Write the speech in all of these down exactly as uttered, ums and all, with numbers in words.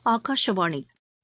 ஆகாஷவாணி.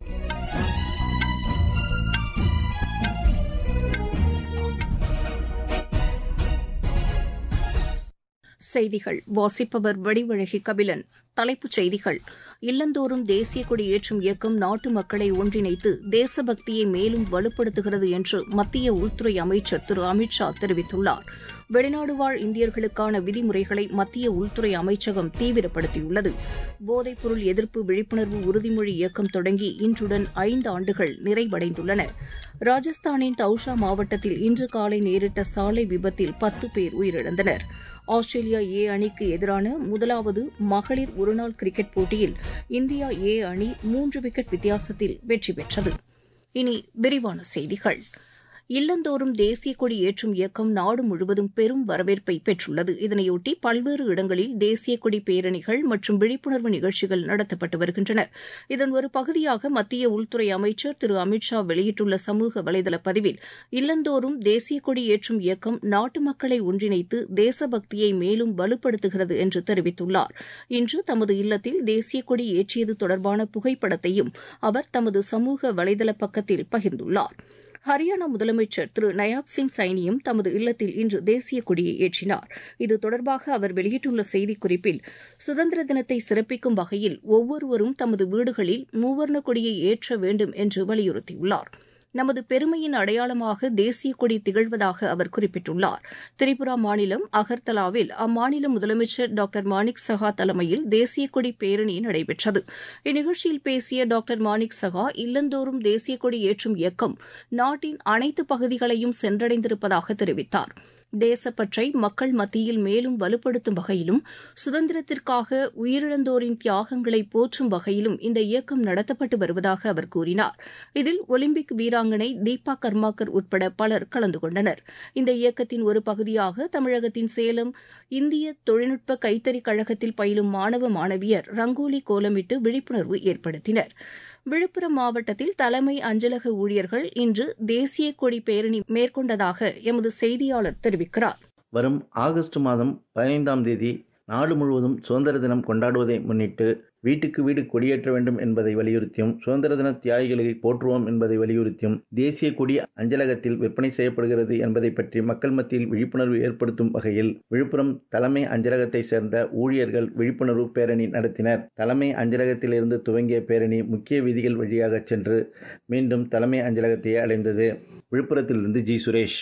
செய்திகள் வாசிப்பவர் வடிவழகி கபிலன். தலைப்புச் செய்திகள்: இல்லந்தோறும் தேசிய கொடி ஏற்றும் இயக்கம் நாட்டு மக்களை ஒன்றிணைத்து தேசபக்தியை மேலும் வலுப்படுத்துகிறது என்று மத்திய உள்துறை அமைச்சர் திரு அமித் ஷா தெரிவித்துள்ளார். வெளிநாடு வாழ் இந்தியர்களுக்கான விதிமுறைகளை மத்திய உள்துறை அமைச்சகம் தீவிரப்படுத்தியுள்ளது. போதைப்பொருள் எதிர்ப்பு விழிப்புணர்வு உறுதிமொழி இயக்கம் தொடங்கி இன்றுடன் ஐந்து ஆண்டுகள் நிறைவடைந்துள்ளன. ராஜஸ்தானின் தௌஷா மாவட்டத்தில் இன்று காலை நேரிட்ட சாலை விபத்தில் பத்து பேர் உயிரிழந்தனர். ஆஸ்திரேலியா ஏ அணிக்கு எதிரான முதலாவது மகளிர் ஒருநாள் கிரிக்கெட் போட்டியில் இந்தியா ஏ அணி மூன்று விக்கெட் வித்தியாசத்தில் வெற்றி பெற்றது. இனி விரிவான செய்திகள். இல்லந்தோறும் தேசிய கொடி ஏற்றும் இயக்கம் நாடு முழுவதும் பெரும் வரவேற்பை பெற்றுள்ளது. இதனையொட்டி பல்வேறு இடங்களில் தேசிய கொடி பேரணிகள் மற்றும் விழிப்புணர்வு நிகழ்ச்சிகள் நடத்தப்பட்டு வருகின்றன. இதன் ஒரு பகுதியாக மத்திய உள்துறை அமைச்சர் திரு அமித் ஷா வெளியிட்டுள்ள சமூக வலைதள பதிவில், இல்லந்தோறும் தேசிய கொடி ஏற்றும் இயக்கம் நாட்டு மக்களை ஒன்றிணைத்து தேசபக்தியை மேலும் வலுப்படுத்துகிறது என்று தெரிவித்துள்ளார். இன்று தமது இல்லத்தில் தேசிய கொடி ஏற்றியது தொடர்பான புகைப்படத்தையும் அவர் தமது சமூக வலைதள பக்கத்தில் பகிர்ந்துள்ளார். ஹரியானா முதலமைச்சர் திரு நயாப் சிங் சைனியும் தமது இல்லத்தில் இன்று தேசிய கொடியை ஏற்றினார். இது தொடர்பாக அவர் வெளியிட்டுள்ள செய்திக்குறிப்பில், சுதந்திர தினத்தை சிறப்பிக்கும் வகையில் ஒவ்வொருவரும் தமது வீடுகளில் மூவர்ண கொடியை ஏற்ற வேண்டும் என்று வலியுறுத்தியுள்ளார். நமது பெருமையின் அடையாளமாக தேசிய கொடி திகழ்வதாக அவர் குறிப்பிட்டுள்ளார். திரிபுரா மாநிலம் அகர்தலாவில் அம்மாநில முதலமைச்சர் டாக்டர் மாணிக் சஹா தலைமையில் தேசிய கொடி பேரணி நடைபெற்றது. இந்நிகழ்ச்சியில் பேசிய டாக்டர் மாணிக் சஹா, இல்லந்தோறும் தேசிய கொடி ஏற்றும் இயக்கம் நாட்டின் அனைத்து பகுதிகளையும் சென்றடைந்திருப்பதாக தெரிவித்தார். தேசப்பற்றை மக்கள் மத்தியில் மேலும் வலுப்படுத்தும் வகையிலும் சுதந்திரத்திற்காக உயிரிழந்தோரின் தியாகங்களை போற்றும் வகையிலும் இந்த இயக்கம் நடத்தப்பட்டு வருவதாக அவர் கூறினார். இதில் ஒலிம்பிக் வீராங்கனை தீபா கர்மாக்கர் உட்பட பலர் கலந்து கொண்டனர். இந்த இயக்கத்தின் ஒரு பகுதியாக தமிழகத்தின் சேலம் இந்திய தொழில்நுட்ப கைத்தறி கழகத்தில் பயிலும் மாணவ மாணவியர் ரங்கோலி கோலமிட்டு விழிப்புணர்வு ஏற்படுத்தினர். விழுப்புரம் மாவட்டத்தில் தலைமை அஞ்சலக ஊழியர்கள் இன்று தேசிய கொடி பேரணி மேற்கொண்டதாக எமது செய்தியாளர் தெரிவிக்கிறார். வரும் ஆகஸ்ட் மாதம் பதினைந்தாம் தேதி நாடு முழுவதும் சுதந்திர தினம் கொண்டாடுவதை முன்னிட்டு வீட்டுக்கு வீடு கொடியேற்ற வேண்டும் என்பதை வலியுறுத்தியும், சுதந்திர தின தியாகிகளை போற்றுவோம் என்பதை வலியுறுத்தியும் தேசிய கொடி அஞ்சலகத்தில் விற்பனை செய்யப்படுகிறது என்பதை பற்றி மக்கள் மத்தியில் விழிப்புணர்வு ஏற்படுத்தும் வகையில் விழுப்புரம் தலைமை அஞ்சலகத்தை சேர்ந்த ஊழியர்கள் விழிப்புணர்வு பேரணி நடத்தினர். தலைமை அஞ்சலகத்திலிருந்து துவங்கிய பேரணி முக்கிய வீதிகள் வழியாக சென்று மீண்டும் தலைமை அஞ்சலகத்தையே அடைந்தது. விழுப்புரத்திலிருந்து ஜி சுரேஷ்.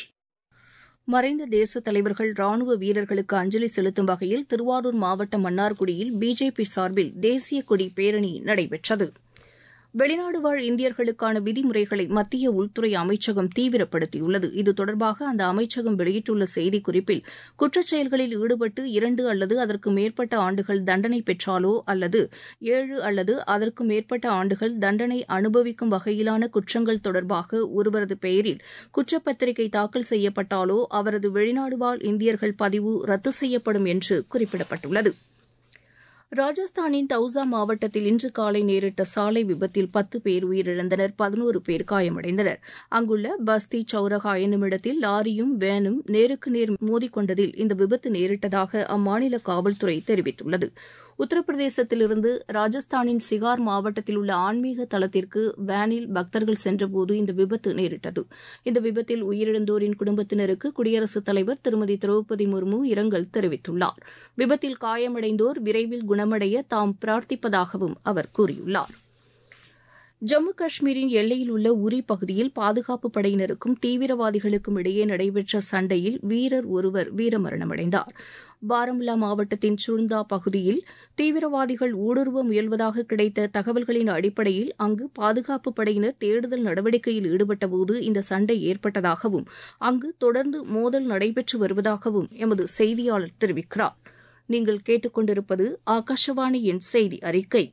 மறைந்த தேச தலைவர்கள், ராணுவ வீரர்களுக்கு அஞ்சலி செலுத்தும் வகையில் திருவாரூர் மாவட்டம் மன்னார்குடியில் பிஜேபி சார்பில் தேசிய கொடி பேரணி நடைபெற்றது. வெளிநாடு வாழ் இந்தியர்களுக்கான விதிமுறைகளை மத்திய உள்துறை அமைச்சகம் தீவிரப்படுத்தியுள்ளது. இது தொடர்பாக அந்த அமைச்சகம் வெளியிட்டுள்ள செய்திக்குறிப்பில், குற்றச் செயல்களில் ஈடுபட்டு இரண்டு அல்லது அதற்கு மேற்பட்ட ஆண்டுகள் தண்டனை பெற்றாலோ அல்லது ஏழு அல்லது அதற்கு மேற்பட்ட ஆண்டுகள் தண்டனை அனுபவிக்கும் வகையிலான குற்றங்கள் தொடர்பாக ஒருவரது பெயரில் குற்றப்பத்திரிகை தாக்கல் செய்யப்பட்டாலோ அவரது வெளிநாடு வாழ் இந்தியர்கள் பதிவு ரத்து செய்யப்படும் என்று குறிப்பிடப்பட்டுள்ளது. ராஜஸ்தானின் தௌசா மாவட்டத்தில் இன்று காலை நேரிட்ட சாலை விபத்தில் பத்து பேர் உயிரிழந்தனர், பதினோரு பேர் காயமடைந்தனர். அங்குள்ள பஸ்தி சௌரகா என்னுமிடத்தில் லாரியும் வேனும் நேருக்கு நேர் மோதிக்கொண்டதில் இந்த விபத்து நேரிட்டதாக அம்மாநில காவல்துறை தெரிவித்துள்ளது. உத்தரப்பிரதேசத்திலிருந்து ராஜஸ்தானின் சிகார் மாவட்டத்தில் உள்ள ஆன்மீக தலத்திற்கு வேனில் பக்தர்கள் சென்றபோது இந்த விபத்து நேரிட்டது. இந்த விபத்தில் உயிரிழந்தோரின் குடும்பத்தினருக்கு குடியரசுத் தலைவர் திருமதி திரௌபதி முர்மு இரங்கல் தெரிவித்துள்ளார். விபத்தில் காயமடைந்தோர் விரைவில் குணமடைய தாம் பிரார்த்திப்பதாகவும் அவர் கூறியுள்ளார். ஜம்மு காஷ்மீரின் எல்லையில் உள்ள உரி பகுதியில் பாதுகாப்பு படையினருக்கும் தீவிரவாதிகளுக்கும் இடையே நடைபெற்ற சண்டையில் வீரர் ஒருவர் வீரமரணமடைந்தார். பாரமுல்லா மாவட்டத்தின் சுர்ந்தா பகுதியில் தீவிரவாதிகள் ஊடுருவ முயல்வதாக கிடைத்த தகவல்களின் அடிப்படையில் அங்கு பாதுகாப்பு படையினர் தேடுதல் நடவடிக்கையில் ஈடுபட்டபோது இந்த சண்டை ஏற்பட்டதாகவும் அங்கு தொடர்ந்து மோதல் நடைபெற்று வருவதாகவும் எமது செய்தியாளர் தெரிவிக்கிறார். நீங்கள் கேட்டுக்கொண்டிருப்பது ஆகாஷவாணியின் செய்தி அறிக்கை.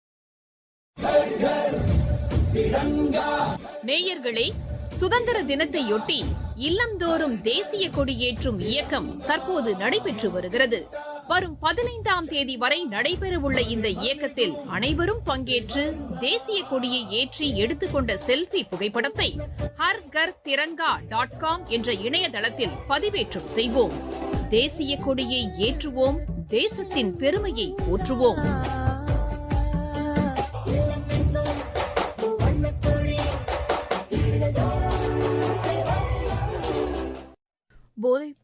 நேயர்களே, சுதந்திர தினத்தையொட்டி இல்லந்தோறும் தேசிய கொடி ஏற்றும் இயக்கம் தற்போது நடைபெற்று வருகிறது. வரும் பதினைந்தாம் தேதி வரை நடைபெறவுள்ள இந்த இயக்கத்தில் அனைவரும் பங்கேற்று தேசிய கொடியை ஏற்றி எடுத்துக்கொண்ட செல்ஃபி புகைப்படத்தை ஹர் கர் திரங்கா டாட் காம் என்ற இணையதளத்தில் பதிவேற்றம் செய்வோம். தேசிய கொடியை ஏற்றுவோம், தேசத்தின் பெருமையை போற்றுவோம்.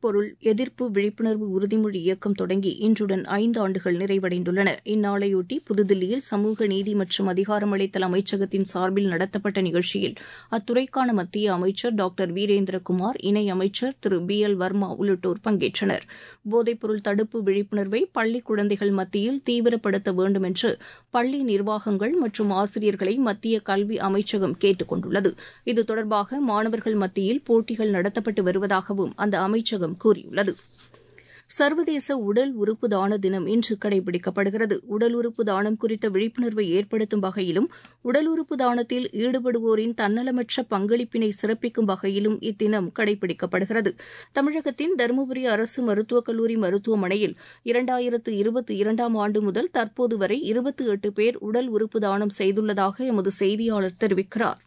போதைப்பொருள் எதிர்ப்பு விழிப்புணர்வு உறுதிமொழி இயக்கம் தொடங்கி இன்றுடன் ஐந்து ஆண்டுகள் நிறைவடைந்துள்ளன. இந்நாளையொட்டி புதுதில்லியில் சமூக நீதி மற்றும் அதிகாரமளித்தல் அமைச்சகத்தின் சார்பில் நடத்தப்பட்ட நிகழ்ச்சியில் அத்துறைக்கான மத்திய அமைச்சர் டாக்டர் வீரேந்திரகுமார், இணை அமைச்சர் திரு பி எல் வர்மா உள்ளிட்டோர் பங்கேற்றனர். போதைப்பொருள் தடுப்பு விழிப்புணர்வை பள்ளி குழந்தைகள் மத்தியில் தீவிரப்படுத்த வேண்டும் என்று பள்ளி நிர்வாகங்கள் மற்றும் ஆசிரியர்களை மத்திய கல்வி அமைச்சகம் கேட்டுக் கொண்டுள்ளது. இது தொடர்பாக மாணவர்கள் மத்தியில் போட்டிகள் நடத்தப்பட்டு வருவதாகவும் அந்த அமைச்சகம் கூறியுள்ளது. சர்வதேச உடல் உறுப்பு தான தினம் இன்று கடைபிடிக்கப்படுகிறது. உடல் உறுப்பு தானம் குறித்த விழிப்புணர்வை ஏற்படுத்தும் வகையிலும் உடல் உறுப்பு தானத்தில் ஈடுபடுவோரின் தன்னலமற்ற பங்களிப்பினை சிறப்பிக்கும் வகையிலும் இத்தினம் கடைபிடிக்கப்படுகிறது. தமிழகத்தின் தருமபுரி அரசு மருத்துவக் கல்லூரி மருத்துவமனையில் இரண்டாயிரத்து இருபத்தி இரண்டாம் ஆண்டு முதல் தற்போது வரை இருபத்தி எட்டு பேர் உடல் உறுப்பு தானம் செய்துள்ளதாக எமது செய்தியாளர் தெரிவிக்கிறார்.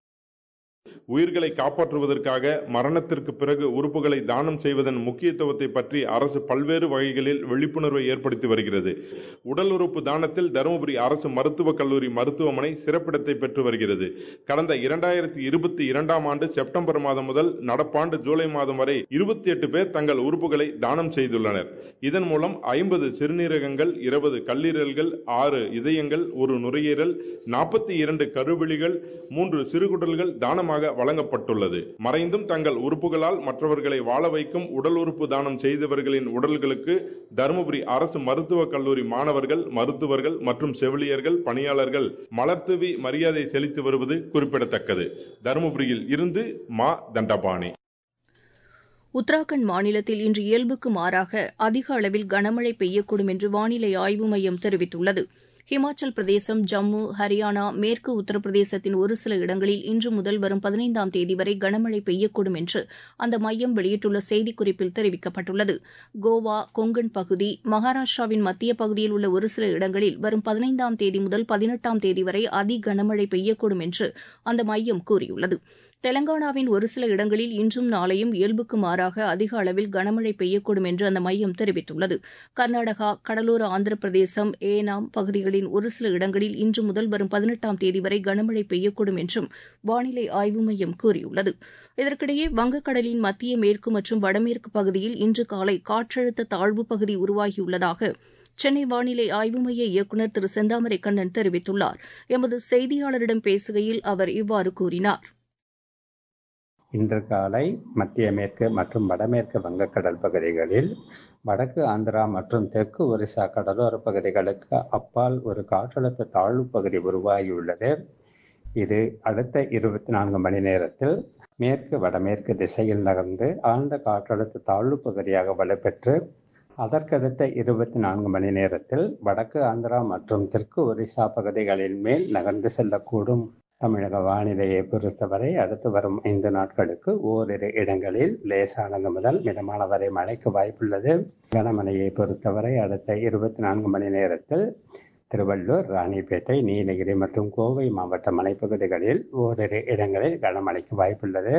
உயிர்களை காப்பாற்றுவதற்காக மரணத்திற்கு பிறகு உறுப்புகளை தானம் செய்வதன் முக்கியத்துவத்தை பற்றி அரசு பல்வேறு வகைகளில் விழிப்புணர்வை ஏற்படுத்தி வருகிறது. உடல் உறுப்பு தானத்தில் தருமபுரி அரசு மருத்துவக் கல்லூரி மருத்துவமனை சிறப்பிடத்தை பெற்று வருகிறது. கடந்த இரண்டாயிரத்தி இருபத்தி இரண்டாம் ஆண்டு செப்டம்பர் மாதம் முதல் நடப்பாண்டு ஜூலை மாதம் வரை இருபத்தி எட்டு பேர் தங்கள் உறுப்புகளை தானம் செய்துள்ளனர். இதன் மூலம் ஐம்பது சிறுநீரகங்கள், இருபது கல்லீரல்கள், ஆறு இதயங்கள், ஒரு நுரையீரல், நாற்பத்தி இரண்டு கருவிழிகள், மூன்று சிறுகுடல்கள் தானமாக வழங்கப்பட்டுள்ளது. மறைந்தும் தங்கள் உறுப்புகளால் மற்றவர்களை வாழ வைக்கும் உடல் உறுப்பு தானம் செய்தவர்களின் உடல்களுக்கு தருமபுரி அரசு மருத்துவக் கல்லூரி மாணவர்கள், மருத்துவர்கள் மற்றும் செவிலியர்கள், பணியாளர்கள் மலர்தூவி மரியாதை செலுத்தி வருவது குறிப்பிடத்தக்கது. தருமபுரியில் இருந்து மா தண்டபாணி. உத்தராகண்ட் மாநிலத்தில் இன்று இயல்புக்கு மாறாக அதிக அளவில் கனமழை பெய்யக்கூடும் என்று வானிலை ஆய்வு மையம் தெரிவித்துள்ளது. ஹிமாச்சல் பிரதேசம், ஜம்மு, ஹரியானா, மேற்கு உத்தரப்பிரதேசத்தின் ஒரு சில இடங்களில் இன்று முதல் வரும் பதினைந்தாம் தேதி வரை கனமழை பெய்யக்கூடும் என்று அந்த மையம் வெளியிட்டுள்ள செய்திக்குறிப்பில் தெரிவிக்கப்பட்டுள்ளது. கோவா, கொங்கன் பகுதி, மகாராஷ்டிராவின் மத்திய பகுதியில் உள்ள ஒரு சில இடங்களில் வரும் பதினைந்தாம் தேதி முதல் பதினெட்டாம் தேதி வரை அதி கனமழை பெய்யக்கூடும் என்று அந்த மையம் கூறியுள்ளது. தெலங்கானாவின் ஒரு சில இடங்களில் இன்றும் நாளையும் இயல்புக்கு மாறாக அதிக அளவில் கனமழை பெய்யக்கூடும் என்று அந்த மையம் தெரிவித்துள்ளது. கர்நாடகா, கடலோர ஆந்திர பிரதேசம், ஏனாம் பகுதிகளின் ஒரு சில இடங்களில் இன்று முதல் வரும் பதினெட்டாம் தேதி வரை கனமழை பெய்யக்கூடும் என்றும் வானிலை ஆய்வு மையம் கூறியுள்ளது. இதற்கிடையே வங்கக்கடலின் மத்திய மேற்கு மற்றும் வடமேற்கு பகுதியில் இன்று காலை காற்றழுத்த தாழ்வுப் பகுதி உருவாகியுள்ளதாக சென்னை வானிலை ஆய்வு மைய இயக்குநர் திரு செந்தாமரை கண்ணன் தெரிவித்துள்ளார். எமது செய்தியாளரிடம் பேசுகையில் அவர் இவ்வாறு கூறினார். இன்று காலை மத்திய மேற்கு மற்றும் வடமேற்கு வங்கக்கடல் பகுதிகளில், வடக்கு ஆந்திரா மற்றும் தெற்கு ஒரிசா கடலோர பகுதிகளுக்கு அப்பால் ஒரு காற்றழுத்த தாழ்வு பகுதி உருவாகியுள்ளது. இது அடுத்த இருபத்தி நான்கு மணி நேரத்தில் மேற்கு வடமேற்கு திசையில் நகர்ந்து ஆழ்ந்த காற்றழுத்த தாழ்வு பகுதியாக வலுப்பெற்று அதற்கடுத்த இருபத்தி நான்கு மணி நேரத்தில் வடக்கு ஆந்திரா மற்றும் தெற்கு ஒரிசா பகுதிகளின் மேல் நகர்ந்து செல்லக்கூடும். தமிழக வானிலையை பொறுத்தவரை அடுத்து வரும் ஐந்து நாட்களுக்கு ஓரிரு இடங்களில் லேசானது முதல் மிதமான வரை மழைக்கு வாய்ப்புள்ளது. கனமழையை பொறுத்தவரை அடுத்த இருபத்தி நான்கு மணி நேரத்தில் திருவள்ளூர், ராணிப்பேட்டை, நீலகிரி மற்றும் கோவை மாவட்ட மலைப்பகுதிகளில் ஓரிரு இடங்களில் கனமழைக்கு வாய்ப்புள்ளது.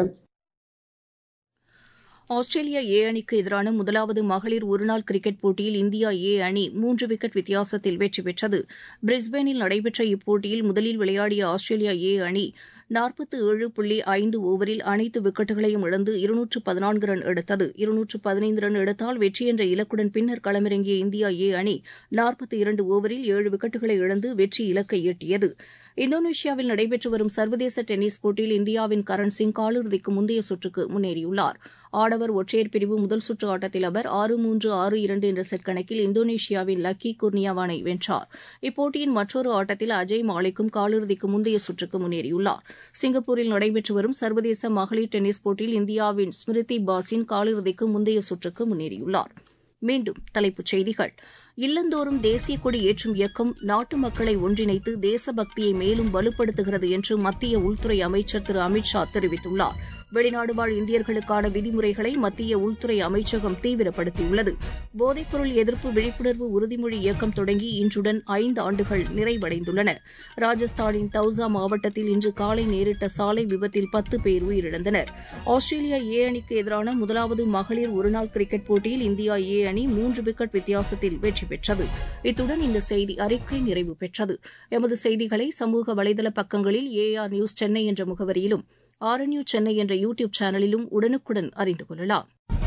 ஆஸ்திரேலியா ஏ அணிக்கு எதிரான முதலாவது மகளிர் ஒருநாள் கிரிக்கெட் போட்டியில் இந்தியா ஏ அணி மூன்று விக்கெட் வித்தியாசத்தில் வெற்றி பெற்றது. பிரிஸ்பேனில் நடைபெற்ற இப்போட்டியில் முதலில் விளையாடிய ஆஸ்திரேலியா ஏ அணி நாற்பத்தி ஏழு புள்ளி ஐந்து ஓவரில் அனைத்து விக்கெட்டுகளையும் இழந்து இருநூற்று பதினான்கு ரன் எடுத்தது. இருநூற்று பதினைந்து ரன் எடுத்தால் வெற்றி என்ற இலக்குடன் பின்னர் களமிறங்கிய இந்தியா ஏ அணி நாற்பத்தி இரண்டு ஓவரில் ஏழு விக்கெட்டுகளை இழந்து வெற்றி இலக்கை எட்டியது. இந்தோனேஷியாவில் நடைபெற்று வரும் சர்வதேச டென்னிஸ் போட்டியில் இந்தியாவின் கரண் சிங் காலிறுதிக்கு முந்தைய சுற்றுக்கு முன்னேறியுள்ளார். ஆடவர் ஒற்றையர் பிரிவு முதல் சுற்று ஆட்டத்தில் அவர் ஆறு மூன்று ஆறு இரண்டு என்ற செட் கணக்கில் இந்தோனேஷியாவின் லக்கி குர்னியாவானை வென்றார். இப்போட்டியின் மற்றொரு ஆட்டத்தில் அஜய் மாலிக்கும் காலிறுதிக்கு முந்தைய சுற்றுக்கு முன்னேறியுள்ளார். சிங்கப்பூரில் நடைபெற்று வரும் சர்வதேச மகளிர் டென்னிஸ் போட்டியில் இந்தியாவின் ஸ்மிருதி பாசின் காலிறுதிக்கு முந்தைய சுற்றுக்கு முன்னேறியுள்ளார். மீண்டும் தலைப்புச் செய்திகள். இல்லந்தோறும் தேசிய கொடி ஏற்றும் இயக்கம் நாட்டு மக்களை ஒன்றிணைத்து தேசபக்தியை மேலும் வலுப்படுத்துகிறது என்று மத்திய உள்துறை அமைச்சர் திரு அமித் ஷா தெரிவித்துள்ளார். வெளிநாடு வாழ் இந்தியர்களுக்கான விதிமுறைகளை மத்திய உள்துறை அமைச்சகம் தீவிரப்படுத்தியுள்ளது. போதைப்பொருள் எதிர்ப்பு விழிப்புணர்வு உறுதிமொழி இயக்கம் தொடங்கி இன்றுடன் ஐந்து ஆண்டுகள் நிறைவடைந்துள்ளன. ராஜஸ்தானின் தௌசா மாவட்டத்தில் இன்று காலை நேரிட்ட சாலை விபத்தில் பத்து பேர் உயிரிழந்தனர். ஆஸ்திரேலியா ஏ அணிக்கு எதிரான முதலாவது மகளிர் ஒருநாள் கிரிக்கெட் போட்டியில் இந்தியா ஏ அணி மூன்று விக்கெட் வித்தியாசத்தில் வெற்றி பெற்றது. இத்துடன் இந்த செய்தி அறிக்கை நிறைவு பெற்றது. எமது செய்திகளை சமூக வலைதள பக்கங்களில் ஏஆர் நியூஸ் சென்னை என்ற முகவரியிலும், ஆர்என்யூ சென்னை என்ற யூ டியூப் சேனலிலும் உடனுக்குடன் அறிந்து கொள்ளலாம்.